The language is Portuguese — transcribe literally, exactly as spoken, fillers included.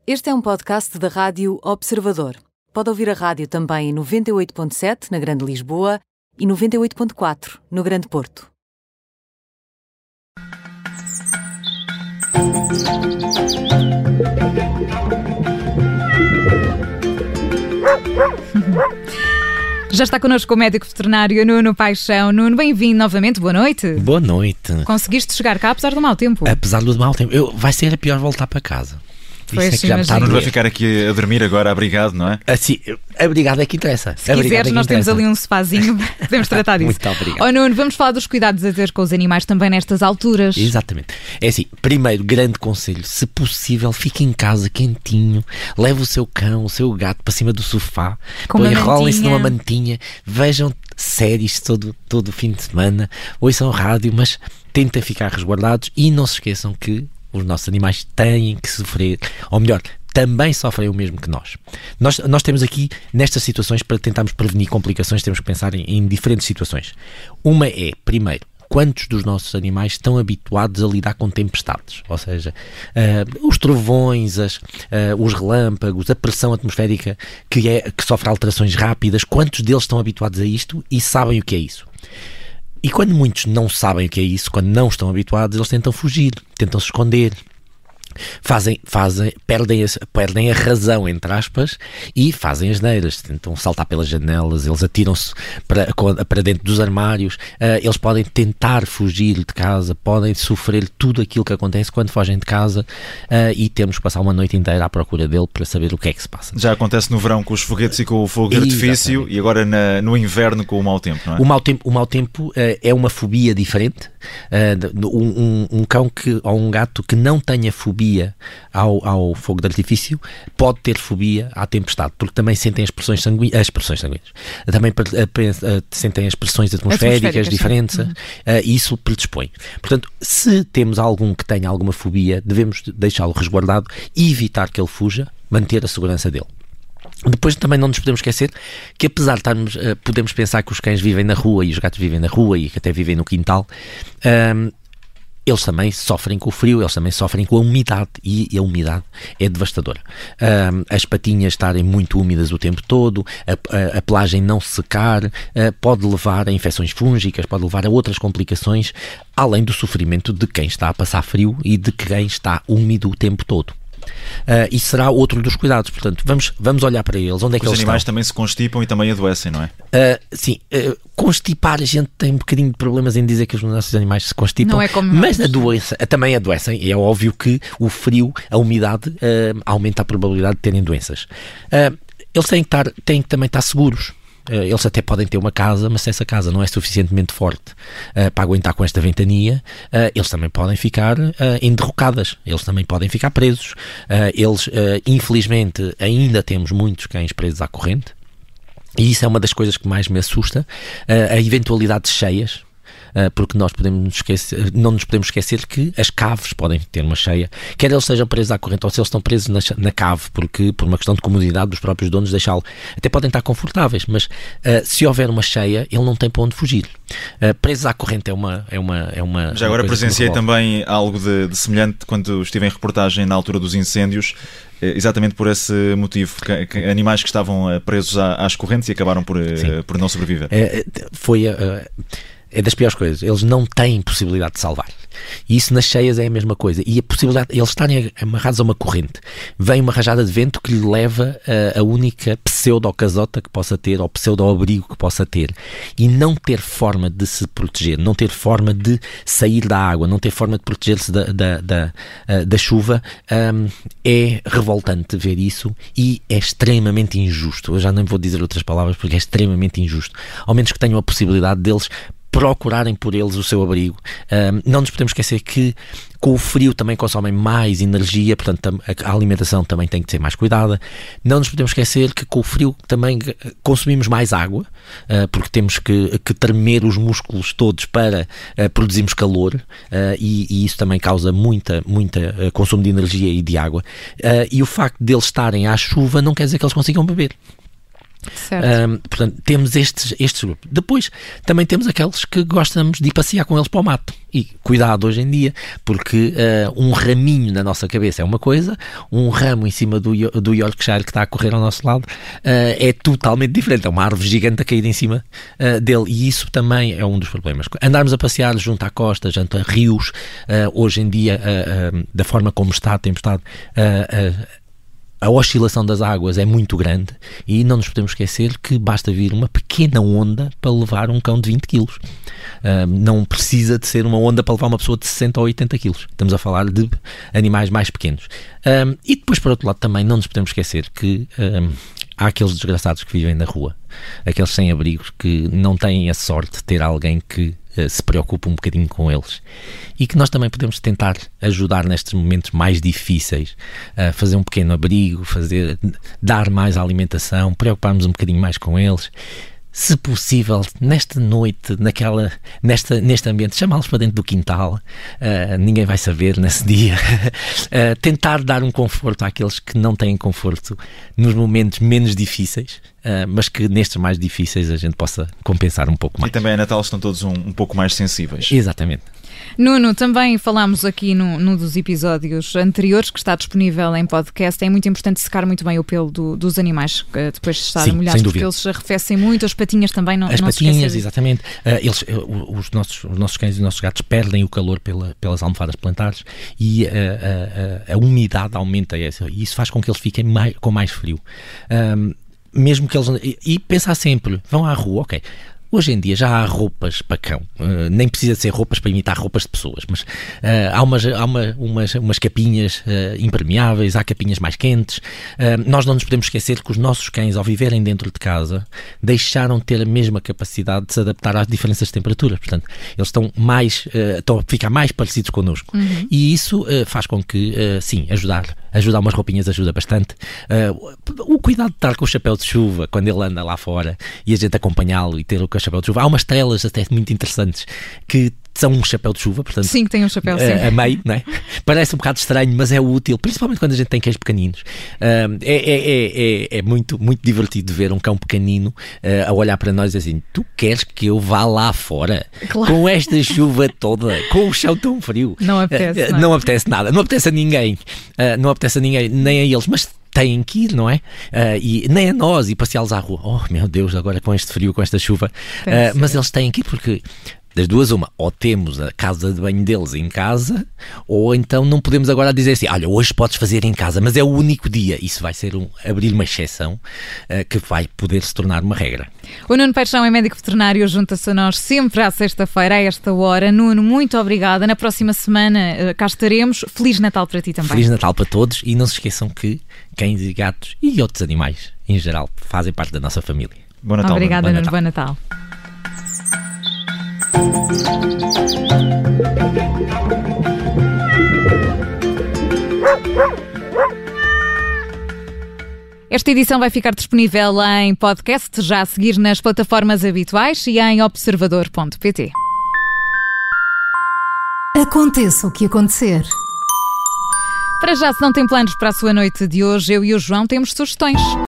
Este é um podcast da Rádio Observador. Pode ouvir a rádio também em noventa e oito ponto sete na Grande Lisboa e noventa e oito ponto quatro no Grande Porto. Já está connosco o médico veterinário Nuno Paixão. Nuno, bem-vindo novamente, boa noite. Boa noite. Conseguiste chegar cá apesar do mau tempo? Apesar do mau tempo, eu, vai ser a pior voltar para casa. Pois, Isso é que já me está a Não doer. vai ficar aqui a dormir agora abrigado, não é? Assim, abrigado é que interessa. Se quiseres, nós temos ali um sofazinho, podemos tratar disso. Muito obrigado. Oh, Nuno, vamos falar dos cuidados a ter com os animais também nestas alturas. Exatamente. É assim, primeiro, grande conselho, se possível, fique em casa quentinho, leve o seu cão, o seu gato para cima do sofá, enrolem-se numa mantinha, vejam séries todo, todo o fim de semana, ouçam rádio, mas tentem ficar resguardados e não se esqueçam que os nossos animais têm que sofrer, ou melhor, também sofrem o mesmo que nós. Nós, nós temos aqui, nestas situações, para tentarmos prevenir complicações, temos que pensar em, em diferentes situações. Uma é, primeiro, quantos dos nossos animais estão habituados a lidar com tempestades? Ou seja, uh, os trovões, as, uh, os relâmpagos, a pressão atmosférica que, é, que sofre alterações rápidas, quantos deles estão habituados a isto e sabem o que é isso? E quando muitos não sabem o que é isso, quando não estão habituados, eles tentam fugir, tentam se esconder, fazem, fazem, perdem, a, perdem a razão, entre aspas, e fazem as neiras, tentam saltar pelas janelas, eles atiram-se para, para dentro dos armários, uh, eles podem tentar fugir de casa, podem sofrer tudo aquilo que acontece quando fogem de casa, uh, e temos que passar uma noite inteira à procura dele para saber o que é que se passa. Já acontece no verão com os foguetes e com o fogo de artifício. Exatamente. E agora na, no inverno com o mau tempo, não é? O mau tempo, o mau tempo uh, é uma fobia diferente. Uh, um, um, um cão que, ou um gato que não tenha fobia Ao, ao fogo de artifício pode ter fobia à tempestade, porque também sentem as pressões sanguíneas, as pressões sanguíneas, também sentem as pressões atmosféricas diferentes, uhum. uh, e isso predispõe. Portanto, se temos algum que tenha alguma fobia, devemos deixá-lo resguardado e evitar que ele fuja, manter a segurança dele. Depois também não nos podemos esquecer que, apesar de estarmos, uh, podemos pensar que os cães vivem na rua e os gatos vivem na rua e que até vivem no quintal, um, eles também sofrem com o frio, eles também sofrem com a umidade, e a umidade é devastadora. Um, as patinhas estarem muito úmidas o tempo todo, a, a, a pelagem não secar, uh, pode levar a infecções fúngicas, pode levar a outras complicações, além do sofrimento de quem está a passar frio e de quem está úmido o tempo todo. Uh, e será outro dos cuidados. Portanto, vamos, vamos olhar para eles. Onde é que os eles animais estão? Também se constipam e também adoecem, não é? Uh, sim, uh, constipar, a gente tem um bocadinho de problemas em dizer que os nossos animais se constipam, não é como mas adoecem, também adoecem. E é óbvio que o frio, a umidade, uh, aumenta a probabilidade de terem doenças. Uh, eles têm que, estar, têm que também estar seguros. Eles até podem ter uma casa, mas se essa casa não é suficientemente forte uh, para aguentar com esta ventania, uh, eles também podem ficar uh, enderrocadas, eles também podem ficar presos. Uh, eles, uh, infelizmente, ainda temos muitos cães presos à corrente, e isso é uma das coisas que mais me assusta, uh, a eventualidade de cheias. Porque nós podemos esquecer, não nos podemos esquecer que as caves podem ter uma cheia, quer eles sejam presos à corrente ou se eles estão presos na, na cave, porque por uma questão de comodidade dos próprios donos, deixá-lo, até podem estar confortáveis, mas uh, se houver uma cheia, ele não tem para onde fugir. Uh, presos à corrente é uma, é uma, é uma Já agora uma presenciei também algo de, de semelhante quando estive em reportagem na altura dos incêndios, exatamente por esse motivo, que, que animais que estavam presos às correntes e acabaram por, por não sobreviver. É, foi a uh, É das piores coisas. Eles não têm possibilidade de salvar. E isso nas cheias é a mesma coisa. E a possibilidade, eles estarem amarrados a uma corrente, vem uma rajada de vento que lhe leva a, a única pseudo-casota que possa ter, ou pseudo-abrigo que possa ter. E não ter forma de se proteger, não ter forma de sair da água, não ter forma de proteger-se da, da, da, da chuva, um, é revoltante ver isso e é extremamente injusto. Eu já nem vou dizer outras palavras porque é extremamente injusto. Ao menos que tenham a possibilidade deles procurarem por eles o seu abrigo. Um, não nos podemos esquecer que com o frio também consomem mais energia, portanto a alimentação também tem que ser mais cuidada. Não nos podemos esquecer que com o frio também consumimos mais água, uh, porque temos que, que tremer os músculos todos para uh, produzirmos calor, uh, e, e isso também causa muita, muita uh, consumo de energia e de água. Uh, e o facto de eles estarem à chuva não quer dizer que eles consigam beber. Certo. Um, portanto, temos estes, estes grupos. Depois, também temos aqueles que gostamos de ir passear com eles para o mato. E cuidado hoje em dia, porque uh, um raminho na nossa cabeça é uma coisa, um ramo em cima do, do Yorkshire que está a correr ao nosso lado uh, é totalmente diferente. É uma árvore gigante a cair em cima uh, dele, e isso também é um dos problemas. Andarmos a passear junto à costa, junto a rios, uh, hoje em dia, uh, uh, da forma como está a tempestade, uh, uh, a oscilação das águas é muito grande, e não nos podemos esquecer que basta vir uma pequena onda para levar um cão de vinte quilos. Um, não precisa de ser uma onda para levar uma pessoa de sessenta ou oitenta quilos. Estamos a falar de animais mais pequenos. Um, e depois, por outro lado, também não nos podemos esquecer que um, há aqueles desgraçados que vivem na rua, aqueles sem-abrigos que não têm a sorte de ter alguém que uh, se preocupe um bocadinho com eles, e que nós também podemos tentar ajudar nestes momentos mais difíceis, a uh, fazer um pequeno abrigo, fazer, dar mais alimentação, preocuparmos um bocadinho mais com eles. Se possível, nesta noite, naquela, nesta, neste ambiente, chamá-los para dentro do quintal, uh, ninguém vai saber nesse dia. uh, tentar dar um conforto àqueles que não têm conforto nos momentos menos difíceis, uh, mas que nestes mais difíceis a gente possa compensar um pouco mais. E também a Natal estão todos um, um pouco mais sensíveis. Exatamente. Nuno, também falámos aqui num, num dos episódios anteriores, que está disponível em podcast. É muito importante secar muito bem o pelo do, dos animais depois de estarem molhados, porque eles arrefecem muito, as patinhas também não As não patinhas, exatamente. Uh, eles, uh, os, nossos, os nossos cães e os nossos gatos perdem o calor pela, pelas almofadas plantares, e uh, uh, uh, a umidade aumenta, e isso faz com que eles fiquem mais, com mais frio. Um, mesmo que eles... E, e pensar sempre, vão à rua, ok... Hoje em dia já há roupas para cão, uh, nem precisa de ser roupas para imitar roupas de pessoas, mas uh, há, umas, há uma, umas, umas capinhas uh, impermeáveis, há capinhas mais quentes. Uh, nós não nos podemos esquecer que os nossos cães, ao viverem dentro de casa, deixaram de ter a mesma capacidade de se adaptar às diferenças de temperaturas. Portanto, eles estão, mais, uh, estão a ficar mais parecidos connosco. Uhum. E isso uh, faz com que, uh, sim, ajudar. Ajudar umas roupinhas ajuda bastante. Uh, o cuidado de estar com o chapéu de chuva quando ele anda lá fora e a gente acompanhá-lo e ter o chapéu de chuva. Há umas telas até muito interessantes que são um chapéu de chuva, portanto... Sim, tem um chapéu, sim. A, a meio, não é? Parece um bocado estranho, mas é útil, principalmente quando a gente tem cães pequeninos. Uh, é, é, é, é muito, muito divertido ver um cão pequenino uh, a olhar para nós e assim, tu queres que eu vá lá fora? Claro. Com esta chuva toda, com o chão tão frio? Não apetece, uh, não, é? não apetece nada, não apetece a ninguém, uh, não apetece a ninguém, nem a eles, mas têm que ir, não é? Uh, e nem a nós, e passeá-los à rua. Oh, meu Deus, agora com este frio, com esta chuva. Uh, mas eles têm que ir porque... Das duas, uma, ou temos a casa de banho deles em casa, ou então não podemos agora dizer assim, olha, hoje podes fazer em casa, mas é o único dia. Isso vai ser um, abrir uma exceção uh, que vai poder se tornar uma regra. O Nuno Paixão é médico veterinário, junta-se a nós sempre à sexta-feira, a esta hora. Nuno, muito obrigada. Na próxima semana uh, cá estaremos. Feliz Natal para ti também. Feliz Natal para todos, e não se esqueçam que cães e gatos e outros animais, em geral, fazem parte da nossa família. Bom Natal. Obrigada, Nuno. Bom Natal. Esta edição vai ficar disponível em podcast, já a seguir nas plataformas habituais e em observador ponto pt. Aconteça o que acontecer. Para já, se não tem planos para a sua noite de hoje, eu e o João temos sugestões.